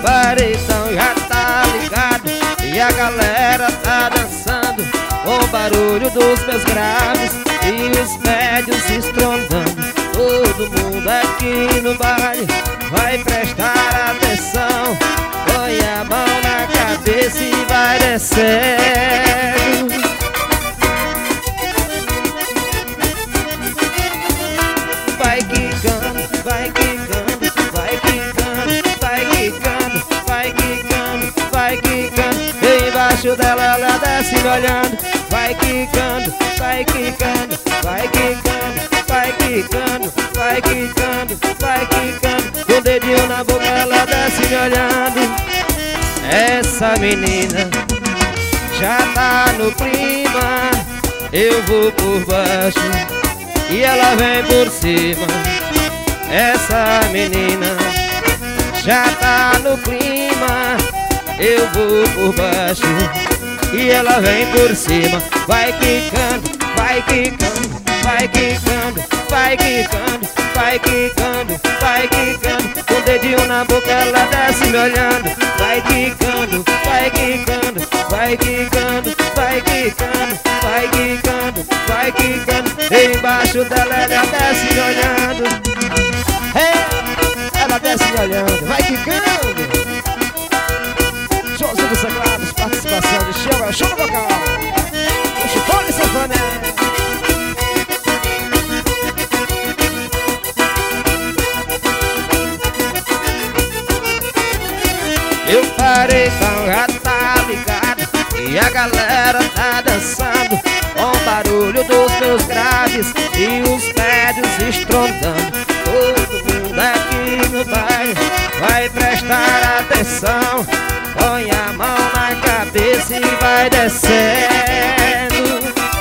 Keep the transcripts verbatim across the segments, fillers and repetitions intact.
paredão já tá ligado e a galera tá dançando com o barulho dos meus graves e os médios estrondando. Todo mundo aqui no baile vai prestar atenção. Põe a mão na cabeça e vai descendo. Vai quicando, vai quicando, vai quicando, vai quicando, vai quicando, vai quicando. Embaixo dela ela desce me olhando. Vai quicando, vai quicando, vai quicando, vai quicando, vai quicando, vai quicando. Com o dedinho na boca ela desce me olhando. Essa menina já tá no clima. Eu vou por baixo e ela vem por cima. Essa menina já tá no clima. Eu vou por baixo e ela vem por cima. Vai quicando, vai quicando, vai quicando, vai quicando, vai quicando, vai quicando. Com o dedinho na boca ela desce me olhando. Vai quicando, vai quicando, vai quicando, vai quicando, vai quicando, vai quicando. Embaixo dela ela desce me olhando. Hey, ela desce me olhando. Vai quicando. Showzinho dos Sagrados, participação de show, show no vocal. O Chifone Sinfonia. E o paredão já tá ligado e a galera tá dançando com o barulho dos meus graves e os médios estrondando. Todo mundo aqui no baile vai prestar atenção. Põe a mão na cabeça e vai descendo.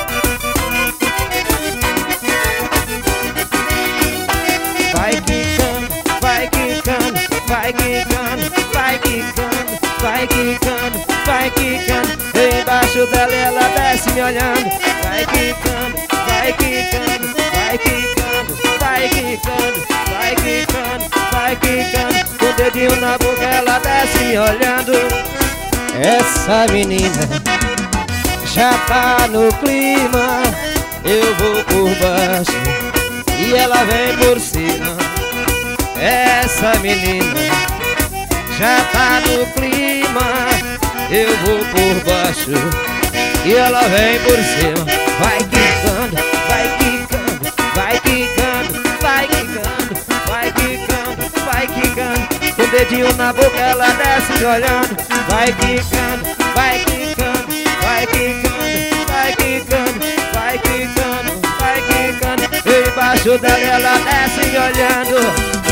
Vai quicando, vai quicando, vai quicando, vai quicando, vai quicando, vai quicando. Embaixo dela ela desce me olhando. Vai quicando, vai quicando, vai quicando, vai quicando, vai quicando, vai quicando. Com o dedinho na boca ela desce me olhando. Essa menina já tá no clima. Eu vou por baixo e ela vem por cima. Essa menina já tá no clima. Eu vou por baixo e ela vem por cima. Vai quicando, vai quicando, vai quicando, vai quicando, vai quicando, vai quicando. Com o dedinho na boca ela desce me olhando. Vai quicando, vai quicando, vai quicando, vai quicando, vai quicando, vai quicando. Embaixo dela ela desce me olhando.